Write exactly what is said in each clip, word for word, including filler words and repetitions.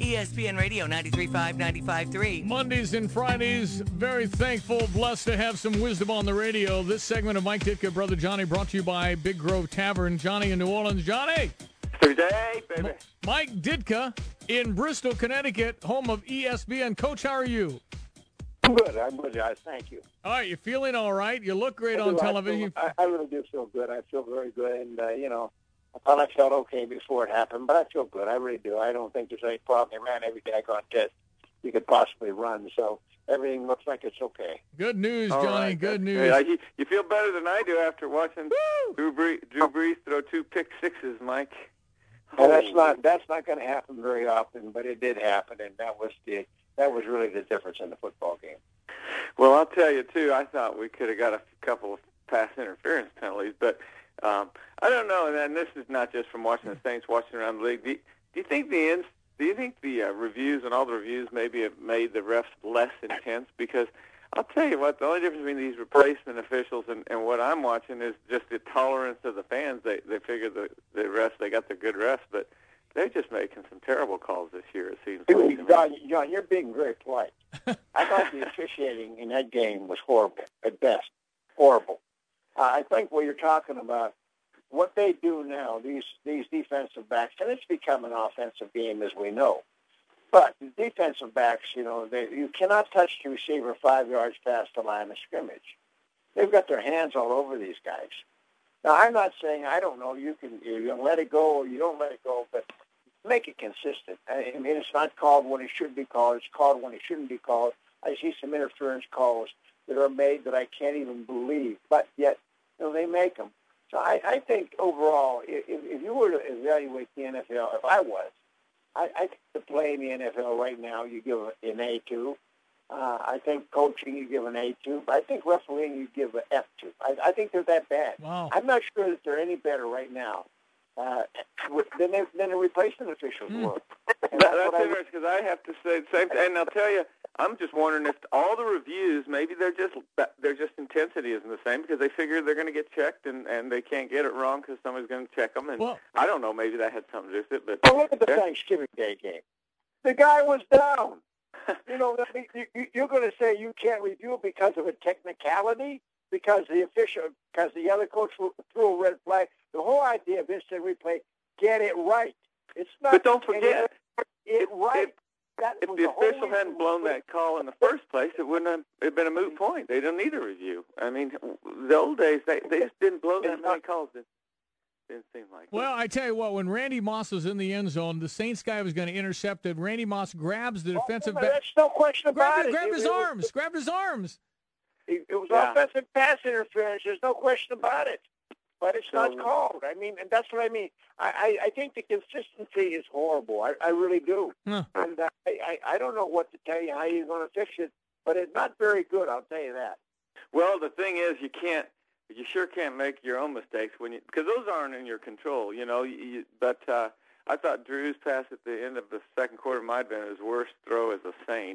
E S P N Radio ninety-three point five, ninety-five point three. Mondays and Fridays, very thankful, blessed to have some wisdom on the radio. This segment of Mike Ditka, Brother Johnny, brought to you by Big Grove Tavern. Johnny in New Orleans. Johnny! Today, baby. M- Mike Ditka in Bristol, Connecticut, home of E S P N. Coach, how are you? I'm good. I'm good, guys. Thank you. All right, you feeling all right? You look great I on do. television. I, feel, I, I really do feel good. I feel very good. And, uh, you know, I thought I felt okay before it happened, but I feel good. I really do. I don't think there's any problem. They ran every daggone test you could possibly run, so everything looks like it's okay. Good news, All Johnny. right. Good news. Hey, you, you feel better than I do after watching Drew Brees, Drew Brees throw two pick sixes, Mike. Well, that's not that's not going to happen very often, but it did happen, and that was the that was really the difference in the football game. Well, I'll tell you, too, I thought we could have got a couple of pass interference penalties, but um, I don't know, and then this is not just from watching the Saints, watching around the league. Do you, do you think the ins, do you think the uh, reviews and all the reviews maybe have made the refs less intense? Because I'll tell you what, the only difference between these replacement officials and, and what I'm watching is just the tolerance of the fans. They they figure the, the refs, they got the good refs, but they're just making some terrible calls this year, it seems like. John, John, you're being very polite. I thought the officiating in that game was horrible, at best. Horrible. Uh, I think what you're talking about, what they do now, these these defensive backs, and it's become an offensive game as we know, but the defensive backs, you know, they, you cannot touch the receiver five yards past the line of scrimmage. They've got their hands all over these guys. Now, I'm not saying, I don't know, you can you can let it go or you don't let it go, but make it consistent. I mean, it's not called when it should be called. It's called when it shouldn't be called. I see some interference calls that are made that I can't even believe, but yet, you know, they make them. So I, I think overall, if, if you were to evaluate the N F L, if I was, I, I think the play in the N F L right now, you give an A two. Uh, I think coaching, you give an A two. But I think refereeing, you give an F two. I, I think they're that bad. Wow. I'm not sure that they're any better right now uh, than, they, than the replacement officials Mm. were. That, that's interesting because I have to say the same thing. And I'll tell you, I'm just wondering if all the reviews, maybe they're just they're just intensity isn't the same because they figure they're going to get checked and, and they can't get it wrong because somebody's going to check them. And Well- I don't know, maybe that had something to do with it. But Well, look at the Thanksgiving Day game. The guy was down. You know, I mean, you, you're going to say you can't review it because of a technicality, because the official, because the other coach threw a red flag. The whole idea of instant replay, get it right. It's not. But don't forget, it, it if, right. if, That if was the whole official hadn't reason. blown that call in the first place, it wouldn't have it'd been a moot point. They don't need a review. I mean, the old days, they, they just didn't blow that It's many not- calls. It didn't seem like it. Well, I tell you what, when Randy Moss was in the end zone, the Saints guy was going to intercept it. Randy Moss grabs the defensive Oh, back. That's no question about Grabbed, it. grabbed It- his it was- arms. Grabbed his arms. It, it was Yeah. offensive pass interference. There's no question about it. But it's not So- called. I mean, and that's what I mean. I, I, I think the consistency is horrible. I, I really do. Huh. And uh, I, I, I don't know what to tell you, how you're going to fix it, but it's not very good, I'll tell you that. Well, the thing is, you can't, you sure can't make your own mistakes when you, because those aren't in your control, you know. You, you, but uh, I thought Drew's pass at the end of the second quarter might have been his worst throw as a Saint.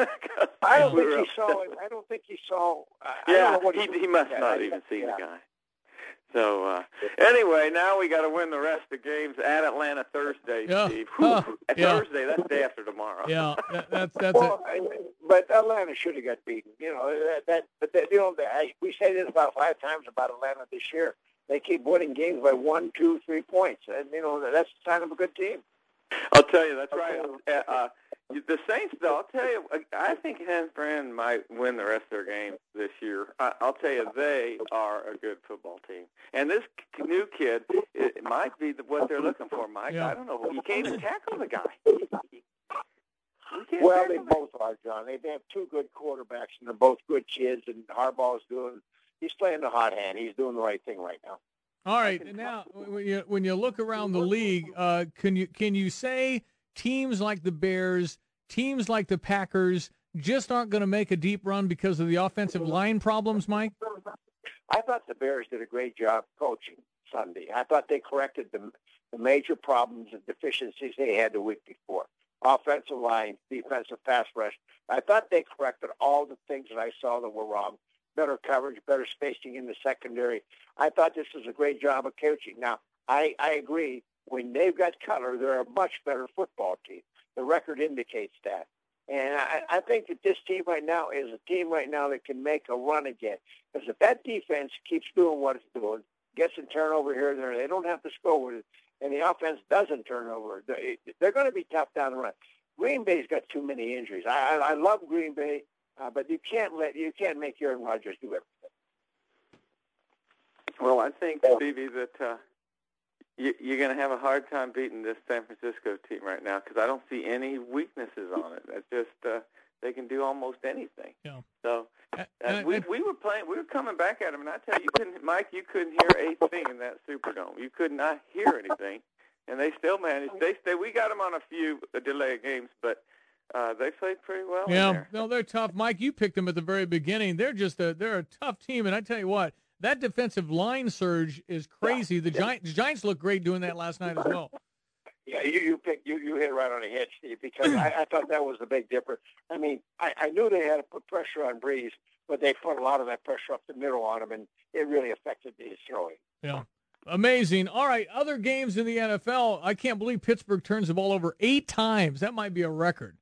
I don't We think were he upset saw with it. I don't think he saw. Uh, I Yeah, don't know what he, he, he must yeah, not I- even seen yeah. the guy. So, uh, anyway, now we got to win the rest of the games at Atlanta Thursday, Yeah. Steve. Whew. Huh. At Yeah. Thursday, that's day after tomorrow. Yeah, that, that's that's Well, I, but Atlanta should have got beaten. You know that. that but that, you know, that, I, we say this about five times about Atlanta this year. They keep winning games by one, two, three points, and you know that's the sign of a good team. I'll tell you, that's right. Uh, uh, the Saints, though, I'll tell you, I think Hans Brand might win the rest of their games this year. I, I'll tell you, they are a good football team. And this new kid, it might be the, what they're looking for, Mike. Yeah. I don't know. You can't even tackle the guy. You can't Well, they tackle the- both are, John. They, they have two good quarterbacks, and they're both good kids. And Harbaugh's doing. He's playing the hot hand. He's doing the right thing right now. all right. And now, when you, when you look around the league, uh, can you can you say teams like the Bears, teams like the Packers, just aren't going to make a deep run because of the offensive line problems, Mike? I thought the Bears did a great job coaching Sunday. I thought they corrected the, the major problems and deficiencies they had the week before. Offensive line, defensive pass rush. I thought they corrected all the things that I saw that were wrong. Better coverage, better spacing in the secondary. I thought this was a great job of coaching. Now, I, I agree. When they've got Cutler, they're a much better football team. The record indicates that. And I, I think that this team right now is a team right now that can make a run again. Because if that defense keeps doing what it's doing, gets a turnover here and there, they don't have to score with it, and the offense doesn't turn over, they're going to be tough down the run. Green Bay's got too many injuries. I, I, I love Green Bay, uh, but you can't let you can't make Aaron Rodgers do everything. Well, I think, Stevie, that uh, you, you're going to have a hard time beating this San Francisco team right now because I don't see any weaknesses on it. It's just uh, they can do almost anything. Yeah. So uh, uh, we uh, we were playing, we were coming back at them, and I tell you, you couldn't, Mike, you couldn't hear a thing in that Superdome. You could not hear anything, and they still managed. They stay. We got them on a few delay games, but uh, they played pretty well. Yeah, in there. no, they're tough. Mike, you picked them at the very beginning. They're just a they're a tough team, and I tell you what, that defensive line surge is crazy. The Giants, the Giants look great doing that last night as well. Yeah, you you pick, you you hit right on the head, Steve, because I, I thought that was the big difference. I mean, I, I knew they had to put pressure on Breeze, but they put a lot of that pressure up the middle on him, and it really affected his throwing. Yeah. Amazing. All right, other games in the N F L. I can't believe Pittsburgh turns the ball over eight times. That might be a record.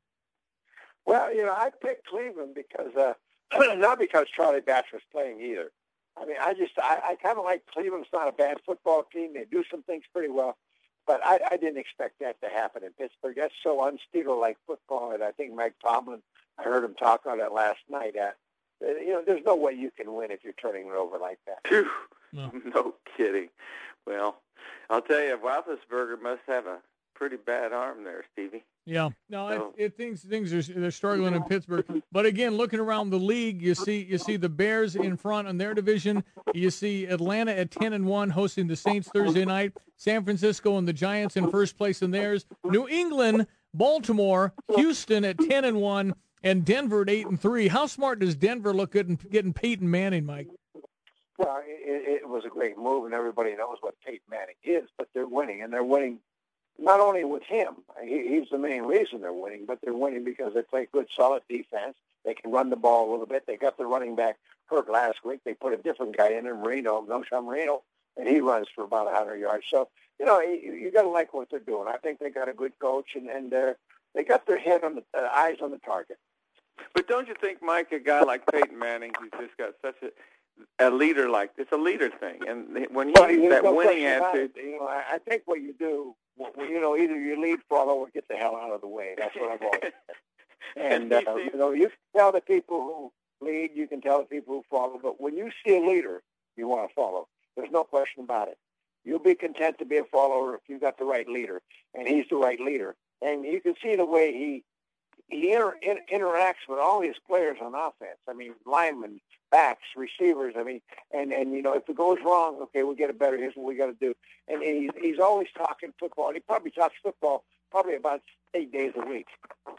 Well, you know, I picked Cleveland because uh, not because Charlie Batch was playing either. I mean, I just I, I kind of like Cleveland's not a bad football team. They do some things pretty well, but I, I didn't expect that to happen in Pittsburgh. That's so unsteeler-like football, and I think Mike Tomlin, I heard him talk on it last night. Uh, you know, there's no way you can win if you're turning it over like that. Phew. No. No kidding. Well, I'll tell you, Roethlisberger must have a pretty bad arm there, Stevie. Yeah, no, So- it, it things things are they're struggling in Pittsburgh. But again, looking around the league, you see you see the Bears in front in their division. You see Atlanta at ten and one, hosting the Saints Thursday night. San Francisco and the Giants in first place in theirs. New England, Baltimore, Houston at ten and one, and Denver at eight and three. How smart does Denver look good in getting Peyton Manning, Mike? Well, it, it was a great move, and everybody knows what Peyton Manning is, but they're winning, and they're winning not only with him. He, he's the main reason they're winning, but they're winning because they play good, solid defense. They can run the ball a little bit. They got the running back hurt last week. They put a different guy in, Marino, Noshawn Marino, and he runs for about one hundred yards. So, you know, you, you got to like what they're doing. I think they got a good coach, and, and uh, they got their head on the uh, eyes on the target. But don't you think, Mike, a guy like Peyton Manning, who's just got such a a leader like it's a leader thing, and when you Well, use there's that no winning question about attitude, it. You know, I, I think what you do, well, you know, either you lead, follow, or get the hell out of the way. That's what I've always said. And, uh, you know, you can tell the people who lead, you can tell the people who follow, but when you see a leader, you want to follow. There's no question about it. You'll be content to be a follower if you've got the right leader, and he's the right leader. And you can see the way he he inter, in, interacts with all his players on offense. I mean, linemen, backs, receivers. I mean, and, and you know, if it goes wrong, okay, we'll get it better. Here's what we got to do. And he's, he's always talking football. And he probably talks football probably about eight days a week.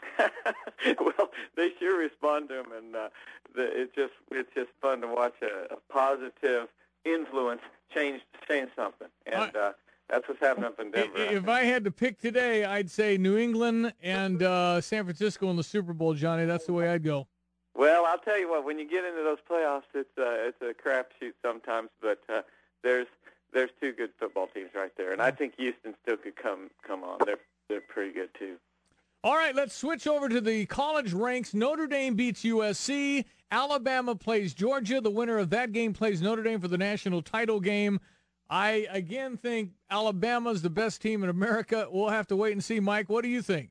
well, they sure respond to him, and uh, the, it's just it's just fun to watch a, a positive influence change change something, and uh, that's what's happening up in Denver. If I had to pick today, I'd say New England and uh, San Francisco in the Super Bowl, Johnny. That's the way I'd go. Well, I'll tell you what. When you get into those playoffs, it's uh, it's a crapshoot sometimes, but uh, there's there's two good football teams right there, and I think Houston still could come come on. They're they're pretty good too. All right, let's switch over to the college ranks. Notre Dame beats U S C. Alabama plays Georgia. The winner of that game plays Notre Dame for the national title game. I, again, think Alabama's the best team in America. We'll have to wait and see. Mike, what do you think?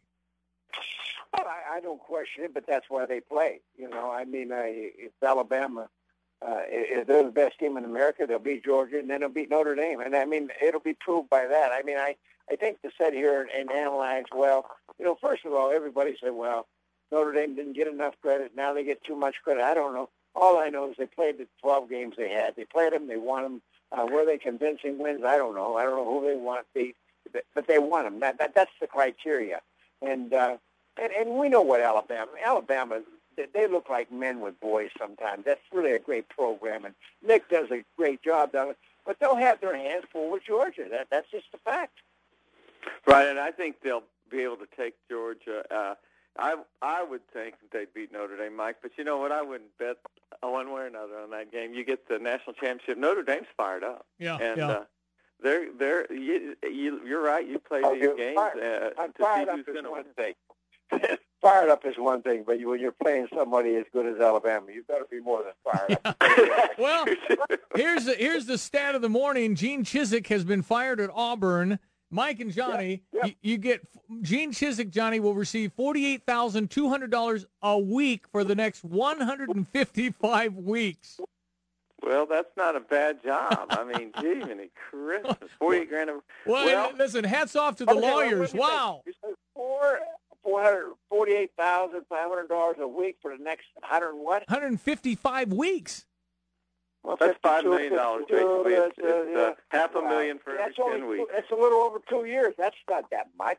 Well, I, I don't question it, but that's why they play. You know, I mean, uh, if Alabama, uh, if they're the best team in America, they'll beat Georgia, and then they'll beat Notre Dame. And, I mean, it'll be proved by that. I mean, I, I think to sit here and, and analyze, well, you know, first of all, everybody said, well, Notre Dame didn't get enough credit. Now they get too much credit. I don't know. All I know is they played the twelve games they had. They played them. They won them. Uh, were they convincing wins? I don't know. I don't know who they want to beat, but they won them. That, that, that's the criteria. And, uh, and and we know what Alabama, Alabama, they, they look like men with boys sometimes. That's really a great program, and Nick does a great job down it. But they'll have their hands full with Georgia. That That's just a fact. Right, and I think they'll be able to take Georgia. Uh, I I would think that they'd beat Notre Dame, Mike. But you know what? I wouldn't bet one way or another on that game. You get the national championship. Notre Dame's fired up. Yeah, and, yeah. Uh, they're they're you, you you're right. You play Oh, these you're games fired. uh, I'm to fired see up who's is going to one win. thing. fired up is one thing, but you, when you're playing somebody as good as Alabama, you better be more than fired up. Well, here's the, here's the stat of the morning. Gene Chizik has been fired at Auburn. Mike and Johnny, yep, yep. You, you get Gene Chizik, Johnny, will receive forty-eight thousand two hundred dollars a week for the next one hundred fifty-five weeks. Well, that's not a bad job. I mean, gee, many Christmas, forty grand. A, well, well, listen, hats off to the lawyers. Wow. You said four, four hundred forty-eight thousand five hundred dollars a week for the next hundred what? one hundred fifty-five weeks. Well, that's five million dollars. Basically, it's, uh, it's yeah. uh, half a million for that's every only, ten weeks. That's a little over two years. That's not that much.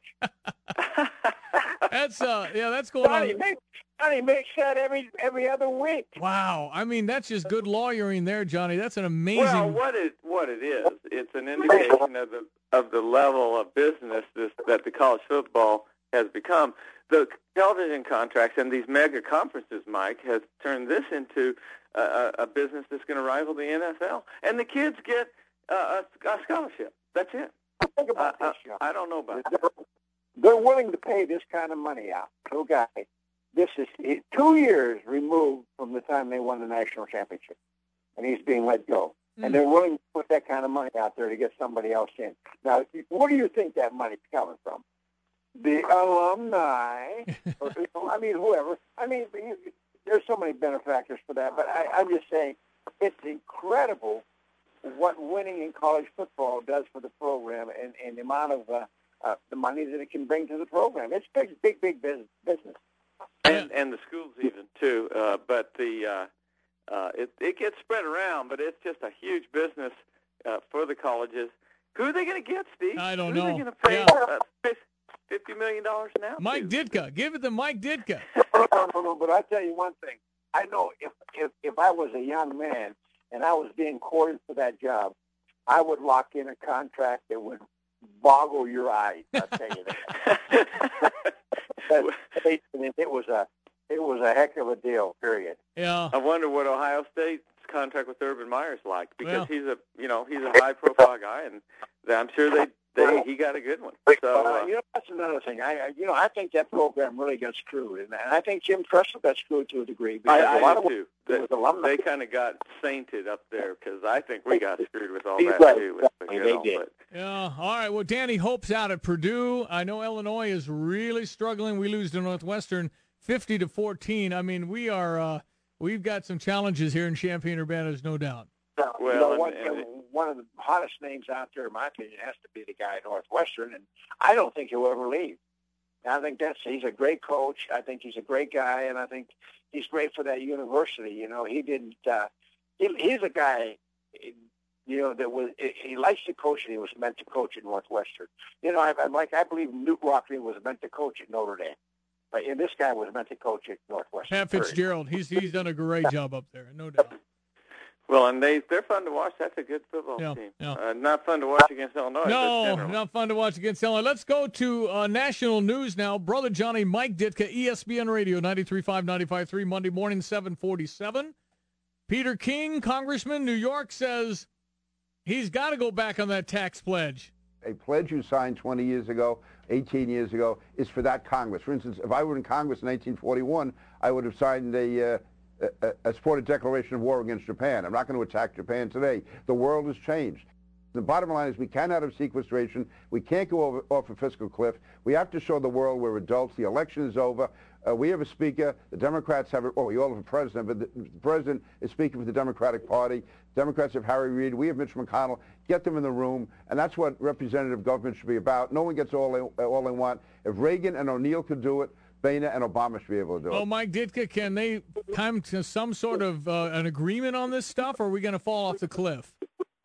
That's uh, yeah, that's going Johnny on. Makes, Johnny makes that every every other week. Wow, I mean that's just good lawyering there, Johnny. That's an amazing. Well, what it what it is, it's an indication of the of the level of business this, that the college football has become. The television contracts and these mega conferences, Mike, has turned this into a, a business that's going to rival the N F L, and the kids get uh, a, a scholarship. That's it. Think about uh, this, John. I don't know about they're, that. they're willing to pay this kind of money out to a guy. This is two years removed from the time they won the national championship, and he's being let go. Mm. And they're willing to put that kind of money out there to get somebody else in. Now, where do you think that money's coming from? The alumni, or, you know, I mean, whoever. I mean, you, there's so many benefactors for that, but I, I'm just saying it's incredible what winning in college football does for the program and, and the amount of uh, uh, the money that it can bring to the program. It's big, big, big business. business. And, and the schools even, too. Uh, but the uh, uh, it, it gets spread around, but it's just a huge business uh, for the colleges. Who are they going to get, Steve? I don't Who know. Who are they going to pay Yeah. uh, fifty million dollars now? Mike to? Ditka. Give it to Mike Ditka. no, no, no, but I tell you one thing. I know if, if, if I was a young man and I was being courted for that job, I would lock in a contract that would boggle your eyes. I'll tell you that. it was a it was a heck of a deal. Period. Yeah. I wonder what Ohio State's contract with Urban Meyer's like, because well. he's a you know he's a high profile guy, and I'm sure they. They, he got a good one. So uh, you know, that's another thing. I, I, you know, I think that program really got screwed, and I think Jim Tressel got screwed to a degree. I, a I lot do of too. They, they kind of got sainted up there because I think we got screwed with all that right. too. With the they good did. But. Yeah. All right. Well, Danny Hope's out at Purdue. I know Illinois is really struggling. We lose to Northwestern, fifty to fourteen. I mean, we are. Uh, we've got some challenges here in Champaign-Urbana, there's no doubt. Well, well you know, and, one, and, one of the hottest names out there, in my opinion, has to be the guy at Northwestern, and I don't think he'll ever leave. I think that's he's a great coach. I think he's a great guy, and I think he's great for that university. You know, he didn't. Uh, he, he's a guy, you know, that was he likes to coach, and he was meant to coach at Northwestern. You know, I, I like I believe Newt Rockne was meant to coach at Notre Dame, but and this guy was meant to coach at Northwestern. Pat Fitzgerald, he's he's done a great job up there, no doubt. Well, and they, they're fun to watch. That's a good football yeah, team. Yeah. Uh, not fun to watch against Illinois. No, but not fun to watch against Illinois. Let's go to uh, national news now. Brother Johnny, Mike Ditka, E S P N Radio, ninety-three point five, ninety-five point three, Monday morning, seven forty-seven. Peter King, Congressman, New York, says he's got to go back on that tax pledge. A pledge you signed twenty years ago, eighteen years ago, is for that Congress. For instance, if I were in Congress in nineteen forty-one, I would have signed a... Uh, A, a supported declaration of war against Japan. I'm not going to attack Japan today. The world has changed. The bottom line is we cannot have sequestration. We can't go over, off a fiscal cliff. We have to show the world we're adults. The election is over. Uh, we have a speaker. The Democrats have, a, oh, we all have a president, but the, the president is speaking for the Democratic Party. Democrats have Harry Reid. We have Mitch McConnell. Get them in the room, and that's what representative government should be about. No one gets all they, all they want. If Reagan and O'Neill could do it, Boehner and Obama should be able to do it. Oh, Mike Ditka, can they come to some sort of uh, an agreement on this stuff, or are we going to fall off the cliff?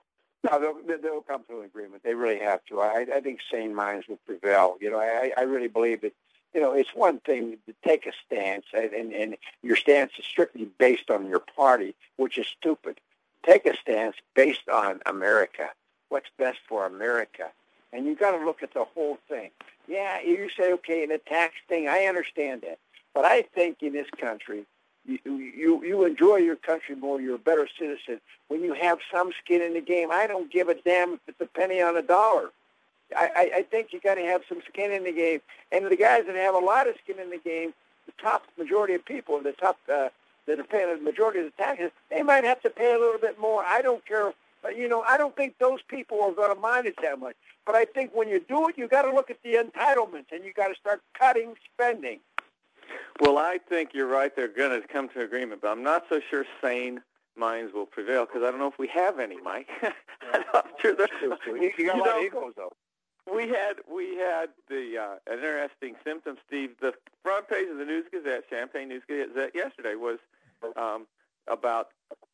No, they'll, they'll come to an agreement. They really have to. I, I think sane minds will prevail. You know, I, I really believe that, you know, it's one thing to take a stance, and, and your stance is strictly based on your party, which is stupid. Take a stance based on America, what's best for America. And you've got to look at the whole thing. Yeah, you say, okay, in the tax thing, I understand that. But I think in this country, you, you you enjoy your country more, you're a better citizen when you have some skin in the game. I don't give a damn if it's a penny on a dollar. I, I, I think you got to have some skin in the game. And the guys that have a lot of skin in the game, the top majority of people, the top uh, that are paying the majority of the taxes, they might have to pay a little bit more. I don't care. But, you know, I don't think those people are going to mind it that much. But I think when you do it, you got to look at the entitlements, and you got to start cutting spending. Well, I think you're right. They're going to come to agreement, but I'm not so sure sane minds will prevail because I don't know if we have any, Mike. I'm not sure that, You got a lot of egos, though. We had we had the uh, an interesting symptom, Steve. The front page of the News Gazette, Champaign News Gazette, yesterday was um, about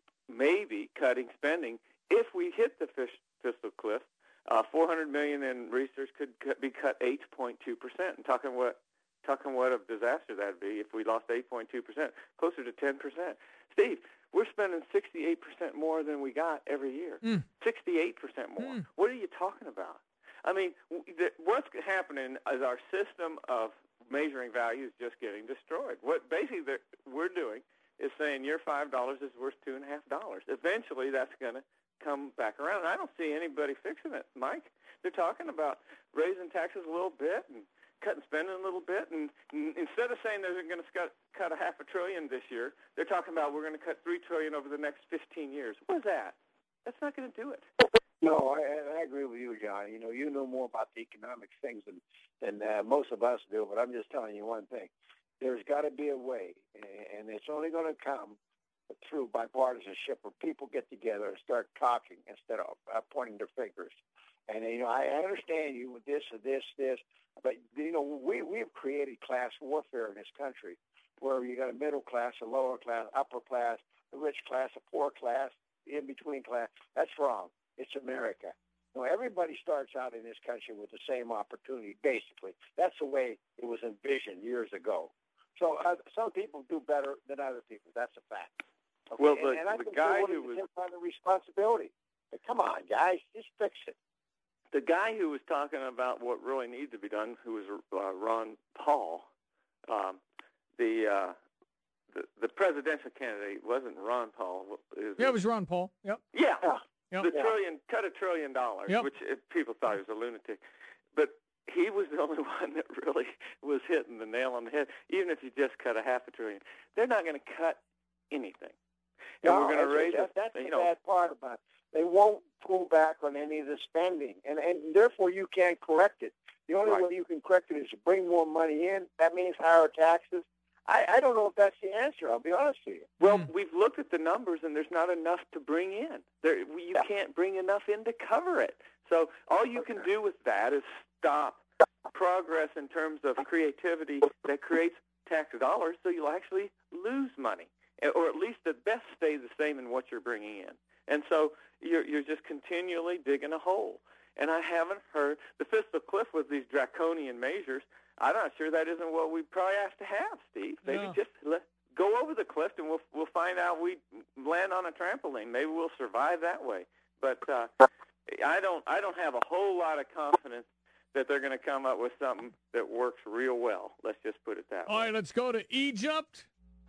maybe cutting spending if we hit the fiscal cliff. Uh, four hundred million dollars in research could be cut eight point two percent. And talking what talking what a disaster that'd be if we lost eight point two percent, closer to ten percent. Steve, we're spending sixty-eight percent more than we got every year. Mm. sixty-eight percent more. Mm. What are you talking about? I mean, what's happening is our system of measuring value is just getting destroyed. What basically we're doing is saying your five dollars is worth two and a half dollars. Eventually, that's going to come back around. And I don't see anybody fixing it, Mike. They're talking about raising taxes a little bit and cutting spending a little bit. And instead of saying they're going to cut, cut a half a trillion this year, they're talking about we're going to cut three trillion over the next fifteen years. What is that? That's not going to do it. No, I, I agree with you, John. You know, you know more about the economic things than than uh, most of us do. But I'm just telling you one thing: there's got to be a way, and it's only going to come through bipartisanship, where people get together and start talking instead of uh, pointing their fingers. And you know, I, I understand you with this or this, this, but you know, we we've created class warfare in this country, where you got a middle class, a lower class, upper class, a rich class, a poor class, in between class. That's wrong. It's America. You know, everybody starts out in this country with the same opportunity, basically. That's the way it was envisioned years ago. So uh, some people do better than other people. That's a fact. Okay? Well, the, and, and I the think guy who was take on the responsibility. But come on, guys, just fix it. The guy who was talking about what really needs to be done, who was uh, Ron Paul, um, the, uh, the the presidential candidate wasn't Ron Paul. Is yeah, it was Ron Paul. Yep. Yeah. yeah. Yep. The yeah. trillion, cut a trillion dollars, yep. which it, people thought he was a lunatic. But he was the only one that really was hitting the nail on the head. Even if you just cut a half a trillion, they're not going to cut anything. And no, we're going to raise that, it. That's you the know, bad part about it. They won't pull back on any of the spending, and, and therefore you can't correct it. The only right. way you can correct it is to bring more money in. That means higher taxes. I, I don't know if that's the answer, I'll be honest with you. Well, mm. we've looked at the numbers, and there's not enough to bring in. There, you yeah. can't bring enough in to cover it. So all you okay. can do with that is stop progress in terms of creativity that creates tax dollars, so you'll actually lose money, or at least at best stay the same in what you're bringing in. And so you're, you're just continually digging a hole. And I haven't heard the fiscal cliff with these draconian measures. I'm not sure that isn't what we probably have to have, Steve. Maybe yeah. just let, go over the cliff, and we'll we'll find out we land on a trampoline. Maybe we'll survive that way. But uh, I don't I don't have a whole lot of confidence that they're going to come up with something that works real well. Let's just put it that All way. All right, let's go to Egypt.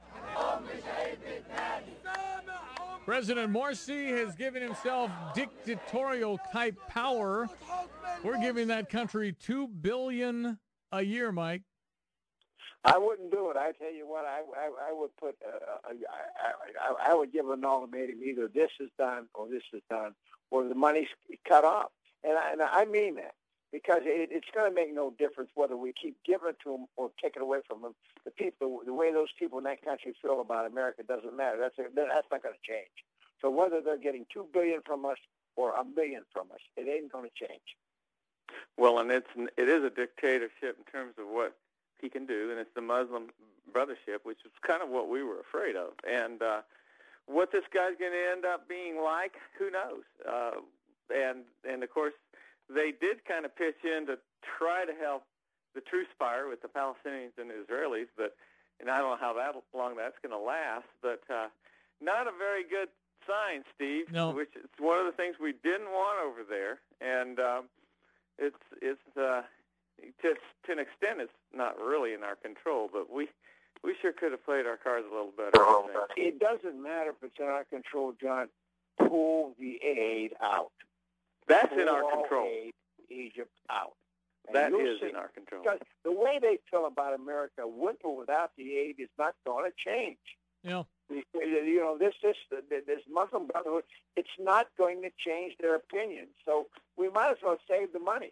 President Morsi has given himself dictatorial-type power. We're giving that country two billion dollars a year, Mike. I wouldn't do it. I tell you what, I I, I would put, uh, I, I, I would give an ultimatum: either this is done or this is done, or the money's cut off. And I, and I mean that, because it, it's going to make no difference whether we keep giving it to them or take it away from them. The people, the way those people in that country feel about America doesn't matter. That's a, that's not going to change. So whether they're getting two billion from us or a million from us, it ain't going to change. Well, and it's it is a dictatorship in terms of what he can do, and it's the Muslim Brothership, which is kind of what we were afraid of. And uh, what this guy's going to end up being like, who knows? Uh, and and of course, they did kind of pitch in to try to help the truce fire with the Palestinians and the Israelis, but and I don't know how that long that's going to last, but uh, not a very good sign, Steve. No. Which is one of the things we didn't want over there, and um, it's it's uh, to to an extent it's not really in our control, but we we sure could have played our cards a little better. I think. It doesn't matter if it's in our control, John. Pull the aid out. That's Pull in our all control. Aid Egypt out. And That you'll is see, in our control. because the way they feel about America, with or without the aid, is not going to change. Yeah. You know, this this this Muslim Brotherhood, it's not going to change their opinion. So we might as well save the money.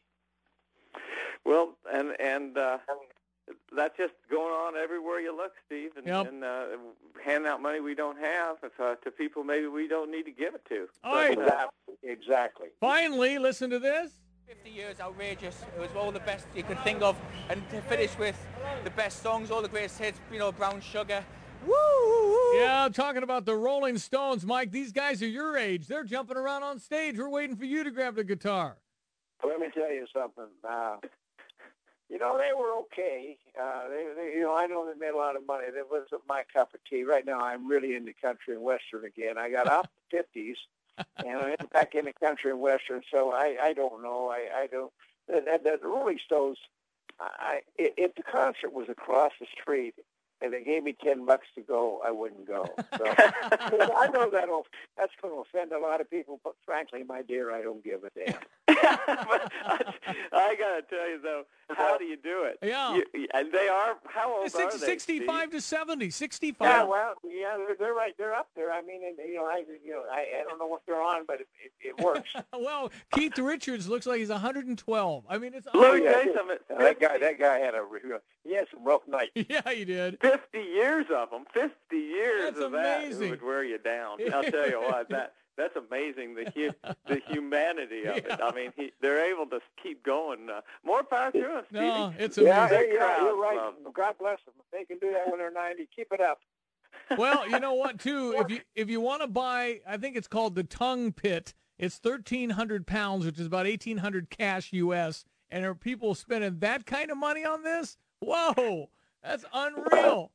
Well, and and uh, that's just going on everywhere you look, Steve, and, Yep. and uh, handing out money we don't have if, uh, to people maybe we don't need to give it to. All right. But, uh, Exactly. Exactly. Finally, listen to this. fifty years, outrageous. It was all the best you could think of. And to finish with the best songs, all the greatest hits, you know, Brown Sugar. Woo! Yeah, I'm talking about the Rolling Stones, Mike. These guys are your age. They're jumping around on stage. We're waiting for you to grab the guitar. Let me tell you something. Uh, you know, they were okay. Uh, they, they, you know, I know they made a lot of money. That wasn't my cup of tea. Right now, I'm really into country and western again. I got out the fifties, and I'm back into country and western. So I, I don't know. I, I don't. The, the, the Rolling Stones. I, if the concert was across the street and they gave me ten bucks to go, I wouldn't go. So I know that'll that's going to offend a lot of people, but frankly, my dear, I don't give a damn. but I, I got to tell you, though, how do you do it? Yeah. You, and they are, how old Six, are they, sixty-five Steve? to seventy. sixty-five. Yeah, well, yeah, they're, they're right. They're up there. I mean, and, you know, I, you know, I, I don't know what they're on, but it, it, it works. Well, Keith Richards looks like he's one hundred twelve. I mean, it's Let me unreal. tell you something. Uh, that guy, that guy had a, he had some rough nights. Yeah, he did. fifty years of them. fifty years That's of amazing. that would wear you down. I'll tell you what, that that's amazing. The hu- the humanity of Yeah. it. I mean, he, they're able to keep going. Uh, more power to them, Stevie. No, it's Yeah, amazing. hey, yeah, crowd you're right. love them. God bless them. If they can do that when they're ninety, keep it up. Well, you know what, too? If you if you want to buy, I think it's called the Tongue Pit. It's thirteen hundred pounds, which is about eighteen hundred cash U S. And are people spending that kind of money on this? Whoa, that's unreal.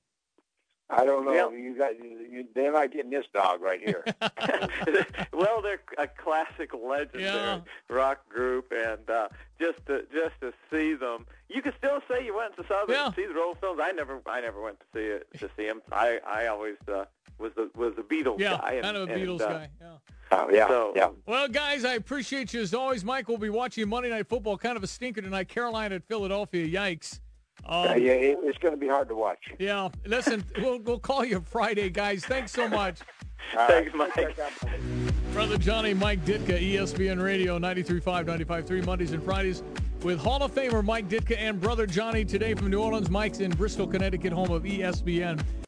I don't know. Yep. You got, you, you, they're not getting this dog right here. Well, they're a classic legendary Yeah. rock group, and uh, just to just to see them, you can still say you went to Southern Yeah. to see the Rolling Stones. I never, I never went to see it to see them. I, I always uh, was the was the Beatles Yeah, guy. And, kind of a and, Beatles uh, guy. Yeah. Oh, yeah, So- yeah. Well, guys, I appreciate you as always. Mike will be watching Monday Night Football. Kind of a stinker tonight. Carolina at Philadelphia. Yikes. Um, Uh, yeah, it, it's going to be hard to watch. Yeah. Listen, we'll we'll call you Friday, guys. Thanks so much. All Thanks, right. Mike. God bless. Brother Johnny, Mike Ditka, E S P N Radio, ninety-three point five, ninety-five point three, Mondays and Fridays, with Hall of Famer Mike Ditka and Brother Johnny today from New Orleans. Mike's in Bristol, Connecticut, home of E S P N.